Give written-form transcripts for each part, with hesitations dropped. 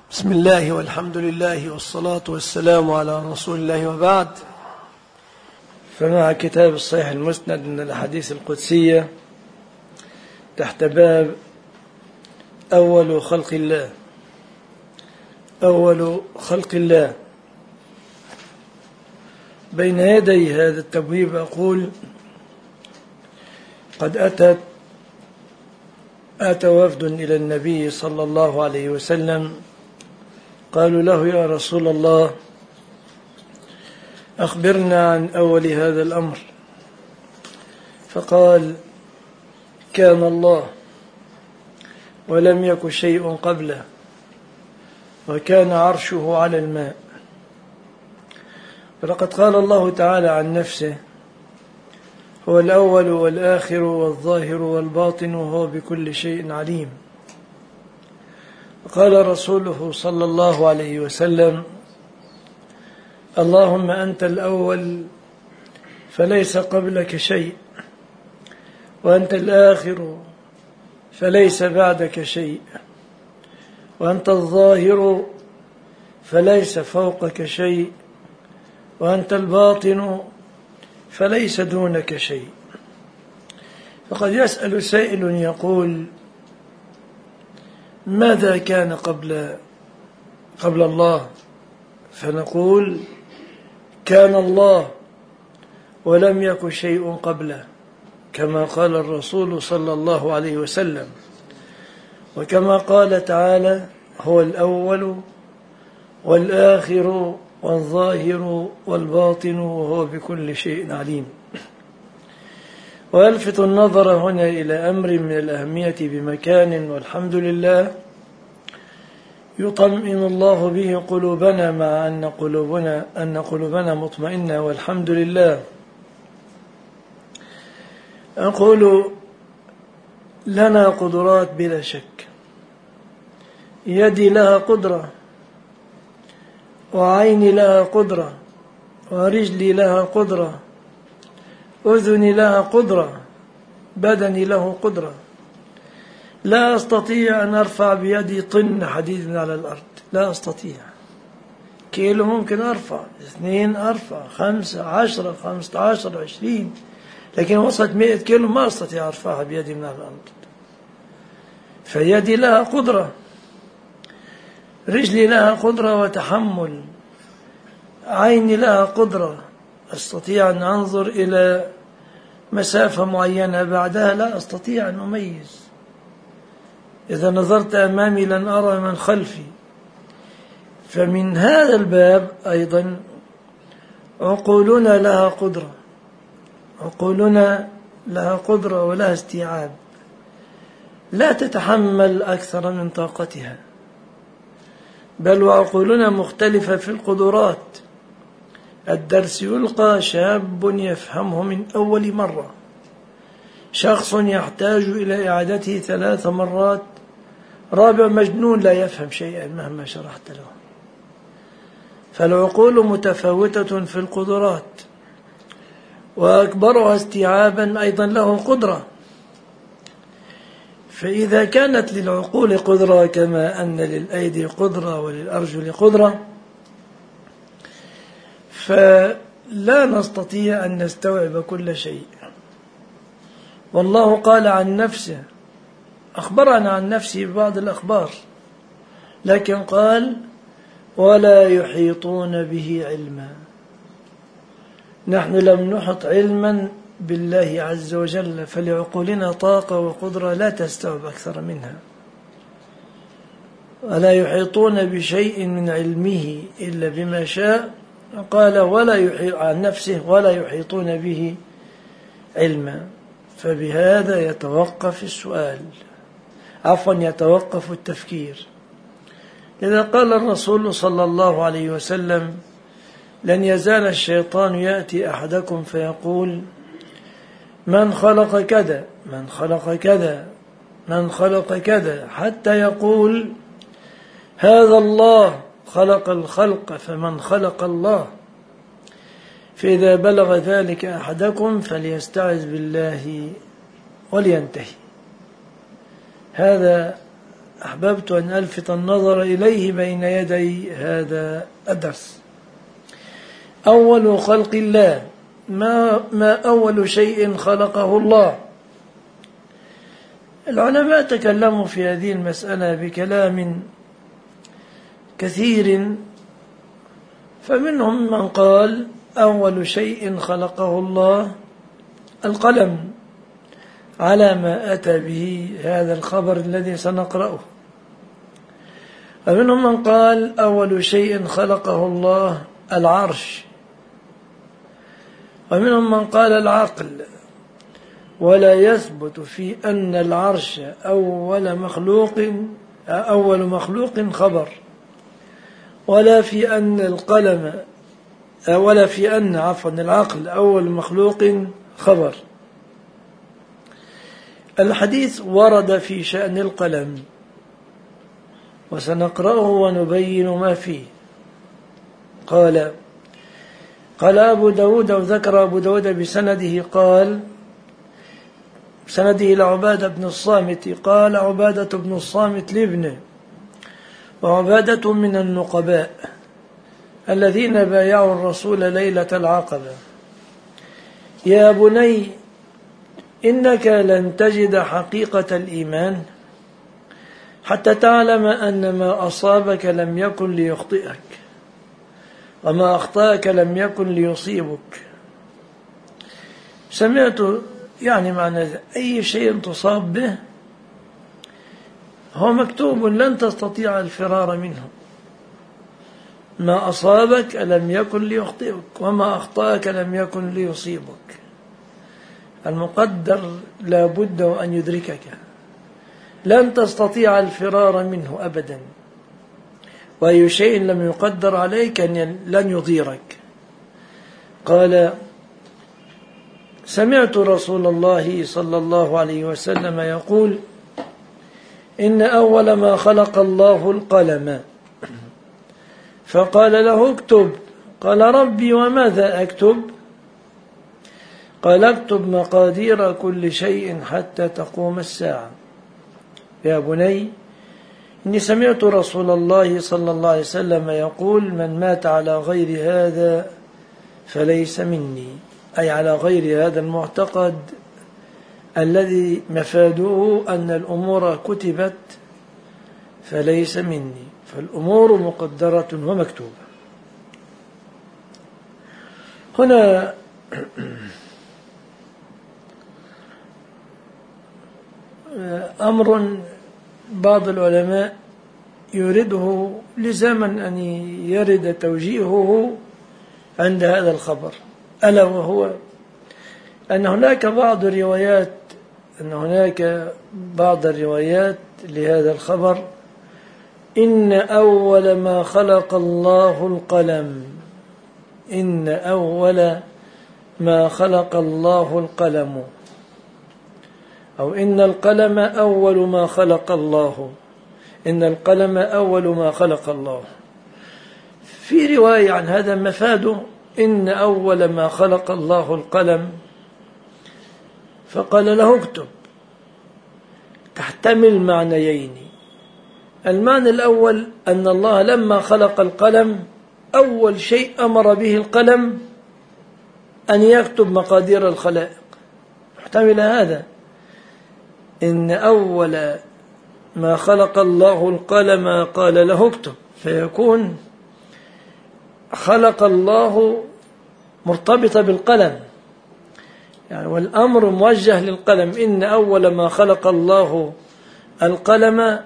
بسم الله والحمد لله والصلاة والسلام على رسول الله وبعد. فمع كتاب الصحيح المسند من الأحاديث القدسية تحت باب أول خلق الله. أول خلق الله. بين يدي هذا التبويب أقول قد أتى وفد إلى النبي صلى الله عليه وسلم، قالوا له: يا رسول الله، أخبرنا عن أول هذا الأمر. فقال: كان الله ولم يك شيء قبله، وكان عرشه على الماء. ولقد قال الله تعالى عن نفسه: هو الأول والآخر والظاهر والباطن وهو بكل شيء عليم. وقال رسوله صلى الله عليه وسلم: اللهم أنت الأول فليس قبلك شيء، وأنت الآخر فليس بعدك شيء، وأنت الظاهر فليس فوقك شيء، وأنت الباطن فليس دونك شيء. فقد يسأل سائل يقول: ماذا كان قبل الله؟ فنقول: كان الله ولم يك شيء قبله، كما قال الرسول صلى الله عليه وسلم، وكما قال تعالى: هو الأول والآخر والظاهر والباطن وهو بكل شيء عليم. ويلفت النظر هنا إلى أمر من الأهمية بمكان، والحمد لله يطمئن الله به قلوبنا، مع أن قلوبنا مطمئنة، والحمد لله. أقول: لنا قدرات بلا شك. يدي لها قدرة، وعيني لها قدرة، ورجلي لها قدرة، أذني لها قدرة، بدني له قدرة. لا أستطيع أن أرفع بيدي طن حديد على الأرض، لا أستطيع. كيلو ممكن أرفع، 2 أرفع، 5 10 15 20، لكن وصلت 100 كيلو ما أستطيع أرفعها بيدي من على الأرض. فيدي لها قدرة، رجلي لها قدرة وتحمل، عيني لها قدرة، أستطيع أن أنظر إلى مسافة معينة، بعدها لا أستطيع أن أميز. إذا نظرت أمامي لن أرى من خلفي. فمن هذا الباب أيضا عقولنا لها قدرة، عقولنا لها قدرة ولها استيعاب، لا تتحمل أكثر من طاقتها، بل وعقولنا مختلفة في القدرات. الدرس يلقى شاب يفهمه من أول مرة، شخص يحتاج إلى إعادته 3 مرات، رابع مجنون لا يفهم شيئا مهما شرحت له. فالعقول متفاوتة في القدرات، وأكبرها استيعابا أيضا له قدرة. فإذا كانت للعقول قدرة كما أن للأيدي قدرة وللأرجل قدرة، فلا نستطيع أن نستوعب كل شيء. والله قال عن نفسه، أخبرنا عن نفسه ببعض الأخبار، لكن قال: ولا يحيطون به علما. نحن لم نحط علما بالله عز وجل، فلعقولنا طاقة وقدرة لا تستوعب أكثر منها. ولا يحيطون بشيء من علمه إلا بما شاء. قال: ولا يحيط عن نفسه ولا يحيطون به علما. فبهذا يتوقف السؤال، يتوقف التفكير. إذا قال الرسول صلى الله عليه وسلم: لن يزال الشيطان يأتي أحدكم فيقول: من خلق كذا، من خلق كذا، من خلق كذا، حتى يقول: هذا الله خلق الخلق فمن خلق الله. فإذا بلغ ذلك أحدكم فليستعذ بالله ولينتهي. هذا أحببت أن ألفت النظر إليه بين يدي هذا الدرس. أول خلق الله، ما أول شيء خلقه الله؟ العلماء تكلموا في هذه المسألة بكلام كثير، فمنهم من قال أول شيء خلقه الله القلم، على ما أتى به هذا الخبر الذي سنقرأه. ومنهم من قال أول شيء خلقه الله العرش، ومنهم من قال العقل، ولا يثبت في أن العرش أول مخلوق خبر، ولا في أن العقل أول مخلوق خبر. الحديث ورد في شأن القلم، وسنقرأه ونبين ما فيه. قال أبو داود، وذكر أبو داود بسنده، قال سنده لعبادة بن الصامت، قال عبادة بن الصامت لابنه، وعبادة من النقباء الذين بايعوا الرسول ليلة العقبة: يا بني إنك لن تجد حقيقة الإيمان حتى تعلم أن ما أصابك لم يكن ليخطئك، وما أخطأك لم يكن ليصيبك. سمعت يعني معنى أي شيء تصاب به هو مكتوب، لن تستطيع الفرار منه. ما أصابك لم يكن ليخطئك، وما أخطأك لم يكن ليصيبك. المقدر لا بد أن يدركك، لن تستطيع الفرار منه أبدا، وأي شيء لم يقدر عليك لن يضيرك. قال: سمعت رسول الله صلى الله عليه وسلم يقول: إن أول ما خلق الله القلم، فقال له: اكتب. قال: ربي وماذا أكتب؟ قال: اكتب مقادير كل شيء حتى تقوم الساعة. يا بني إني سمعت رسول الله صلى الله عليه وسلم يقول: من مات على غير هذا فليس مني، أي على غير هذا المعتقد الذي مفاده أن الأمور كتبت فليس مني، فالأمور مقدرة ومكتوبة. هنا أمر بعض العلماء يريده لزمن أن يرد توجيهه عند هذا الخبر، ألا وهو أن هناك بعض الروايات لهذا الخبر: إن أول ما خلق الله القلم، إن أول ما خلق الله القلم، أو إن القلم أول ما خلق الله، إن القلم أول ما خلق الله. في رواية عن هذا مفاده إن أول ما خلق الله القلم، فقال له: اكتب. تحتمل معنيين: المعنى الأول أن الله لما خلق القلم أول شيء أمر به القلم أن يكتب مقادير الخلائق، محتمل هذا. إن أول ما خلق الله القلم قال له: اكتب، فيكون خلق الله مرتبطة بالقلم، يعني والأمر موجه للقلم. إن أول ما خلق الله القلم،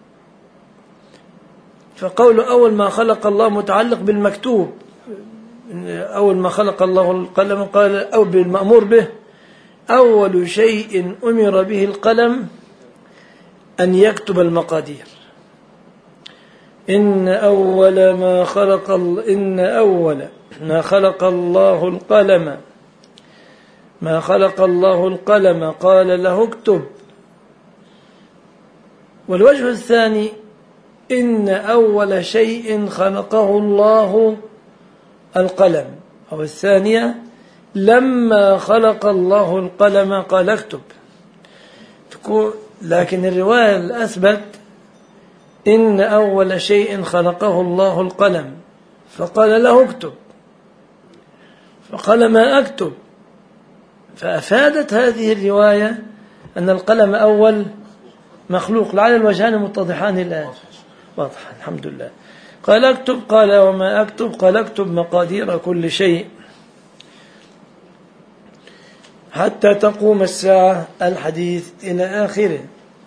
فقول أول ما خلق الله متعلق بالمكتوب. أول ما خلق الله القلم قال أو بالمأمور به، أول شيء أمر به القلم أن يكتب المقادير. إن أول ما خلق الله القلم، ما خلق الله القلم قال له: اكتب. والوجه الثاني: إن أول شيء خلقه الله القلم، أو الثانية: لما خلق الله القلم قال اكتب. لكن الرواية الأثبت إن أول شيء خلقه الله القلم، فقال له اكتب، فقال ما أكتب. فأفادت هذه الرواية أن القلم أول مخلوق. لعل الوجهان متضحان الآن، واضح الحمد لله. قال اكتب، قال وما أكتب؟ قال اكتب مقادير كل شيء حتى تقوم الساعة، الحديث إلى آخره.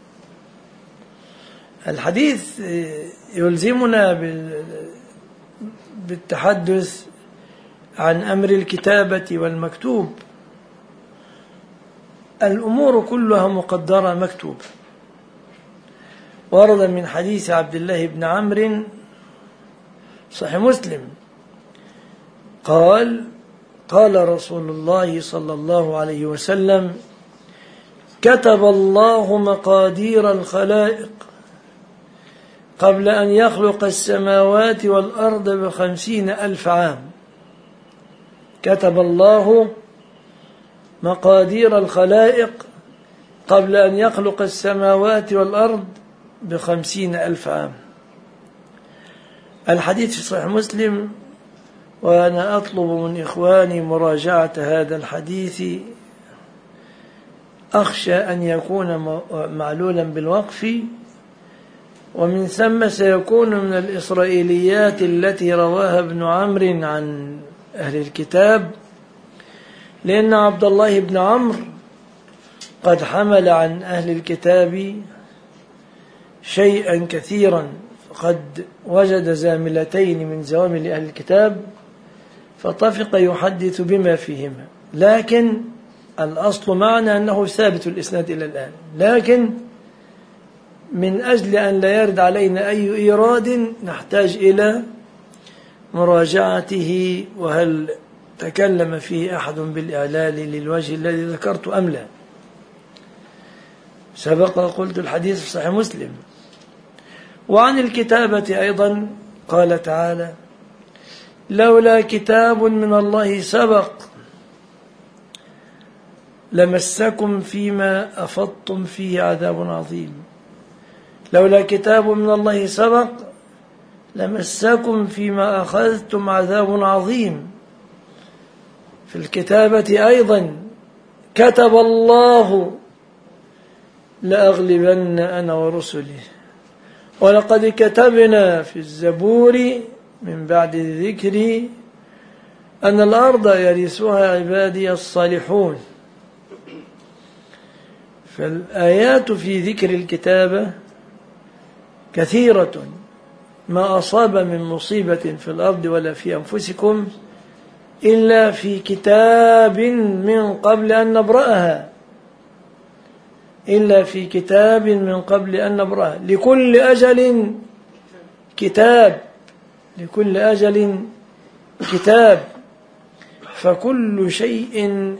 الحديث يلزمنا بالتحدث عن أمر الكتابة والمكتوب. الأمور كلها مقدرة مكتوبة. ورد من حديث عبد الله بن عمرو صحيح مسلم قال قال رسول الله صلى الله عليه وسلم: كتب الله مقادير الخلائق قبل أن يخلق السماوات والأرض 50,000 عام. كتب الله مقادير الخلائق قبل أن يخلق السماوات والأرض 50,000 عام. الحديث في صحيح مسلم، وأنا أطلب من إخواني مراجعة هذا الحديث، أخشى أن يكون معلولا بالوقف، ومن ثم سيكون من الإسرائيليات التي رواها ابن عمرو عن أهل الكتاب، لأن عبد الله بن عمرو قد حمل عن أهل الكتاب شيئا كثيرا، قد وجد زاملتين من زوامل أهل الكتاب فطفق يحدث بما فيهما. لكن الأصل معنا أنه ثابت الإسناد إلى الآن، لكن من أجل أن لا يرد علينا أي إيراد نحتاج إلى مراجعته، وهل تكلم فيه أحد بالإعلال للوجه الذي ذكرت أم لا. سبق قلت الحديث في صحيح مسلم. وعن الكتابة أيضا قال تعالى: لولا كتاب من الله سبق لمسكم فيما أفضتم فيه عذاب عظيم. لولا كتاب من الله سبق لمسكم فيما أخذتم عذاب عظيم. في الكتابة أيضا: كتب الله لأغلبن أنا ورسلي. ولقد كتبنا في الزبور من بعد الذكر أن الأرض يرثها عبادي الصالحون. فالآيات في ذكر الكتابة كثيرة. ما أصاب من مصيبة في الأرض ولا في أنفسكم إلا في كتاب من قبل أن نبرأها، إلا في كتاب من قبل أن نبرأها. لكل أجل كتاب، لكل أجل كتاب. فكل شيء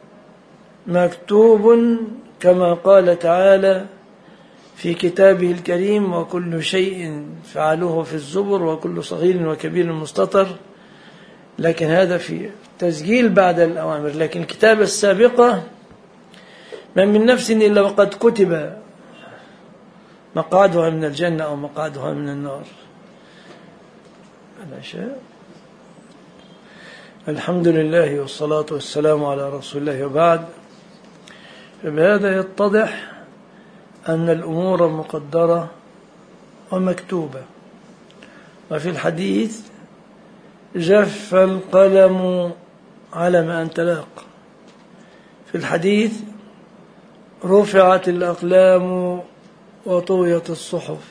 مكتوب كما قال تعالى في كتابه الكريم: وكل شيء فعلوه في الزبر وكل صغير وكبير مستطر. لكن هذا في تسجيل بعد الأوامر. لكن الكتابة السابقة ما من نفس إلا وقد كتب مقعدها من الجنة أو مقعدها من النار. العشاء. الحمد لله والصلاة والسلام على رسول الله، وبعد. فبهذا يتضح أن الأمور مقدرة ومكتوبة. وفي الحديث: جف القلم على ما أنت لاق. في الحديث: رفعت الأقلام وطويت الصحف.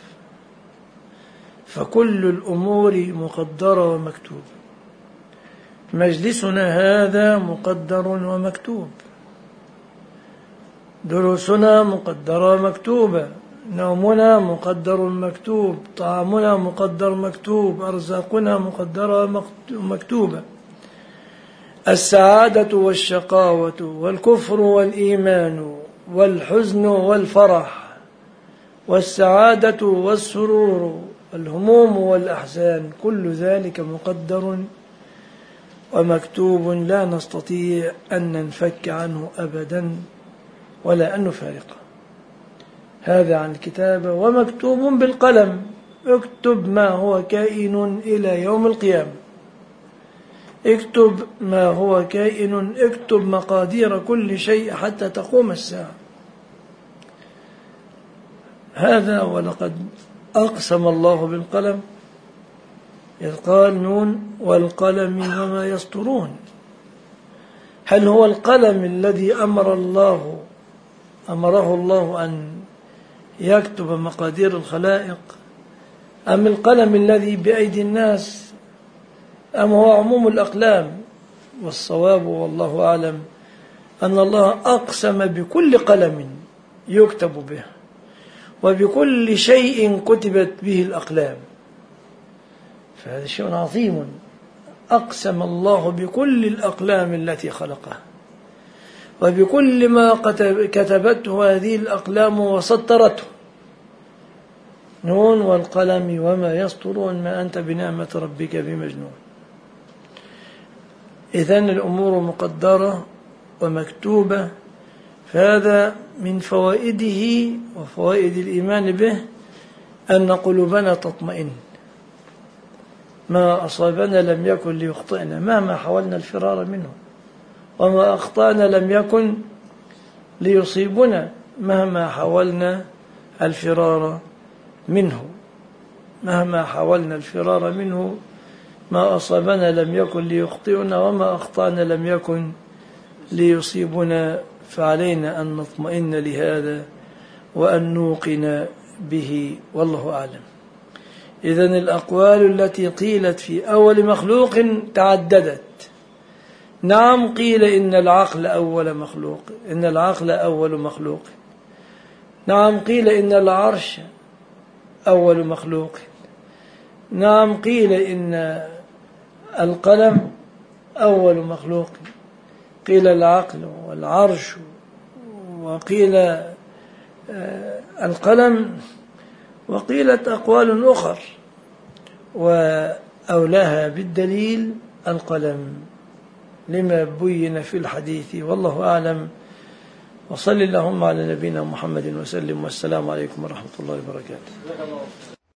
فكل الأمور مقدرة ومكتوبة. مجلسنا هذا مقدر ومكتوب، دروسنا مقدرة ومكتوبة، نومنا مقدر مكتوب، طعامنا مقدر مكتوب، أرزاقنا مقدرة ومكتوبة. السعادة والشقاوة والكفر والإيمان والحزن والفرح والسعادة والسرور والهموم والأحزان، كل ذلك مقدر ومكتوب، لا نستطيع أن ننفك عنه أبدا ولا أن نفارقه. هذا عن الكتابة. ومكتوب بالقلم، اكتب ما هو كائن إلى يوم القيامة، اكتب ما هو كائن، اكتب مقادير كل شيء حتى تقوم الساعة. هذا ولقد أقسم الله بالقلم إذ قال نون والقلم وما يسطرون. هل هو القلم الذي أمره الله أن يكتب مقادير الخلائق، أم القلم الذي بأيدي الناس، أم هو عموم الأقلام؟ والصواب والله أعلم أن الله أقسم بكل قلم يكتب به وبكل شيء كتبت به الأقلام، فهذا شيء عظيم. أقسم الله بكل الأقلام التي خلقها وبكل ما كتبته هذه الأقلام وسطرته. نون والقلم وما يسطرون ما أنت بنعمة ربك بمجنون. إذن الأمور مقدرة ومكتوبة، فهذا من فوائده وفوائد الإيمان به أن قلوبنا تطمئن. ما أصابنا لم يكن ليخطئنا مهما حاولنا الفرار منه، وما أخطأنا لم يكن ليصيبنا مهما حاولنا الفرار منه. مهما حاولنا الفرار منه، ما أصابنا لم يكن ليخطئنا وما أخطأنا لم يكن ليصيبنا. فعلينا أن نطمئن لهذا وأن نوقن به، والله أعلم. إذن الأقوال التي قيلت في أول مخلوق تعددت. نعم، قيل إن العقل أول مخلوق، إن العقل أول مخلوق. نعم، قيل إن العرش أول مخلوق. نعم، قيل إن القلم أول مخلوق. قيل العقل والعرش، وقيل القلم، وقيلت أقوال أخر، وأولاها بالدليل القلم لما بين في الحديث، والله أعلم. وصل اللهم على نبينا محمد وسلم، والسلام عليكم ورحمة الله وبركاته.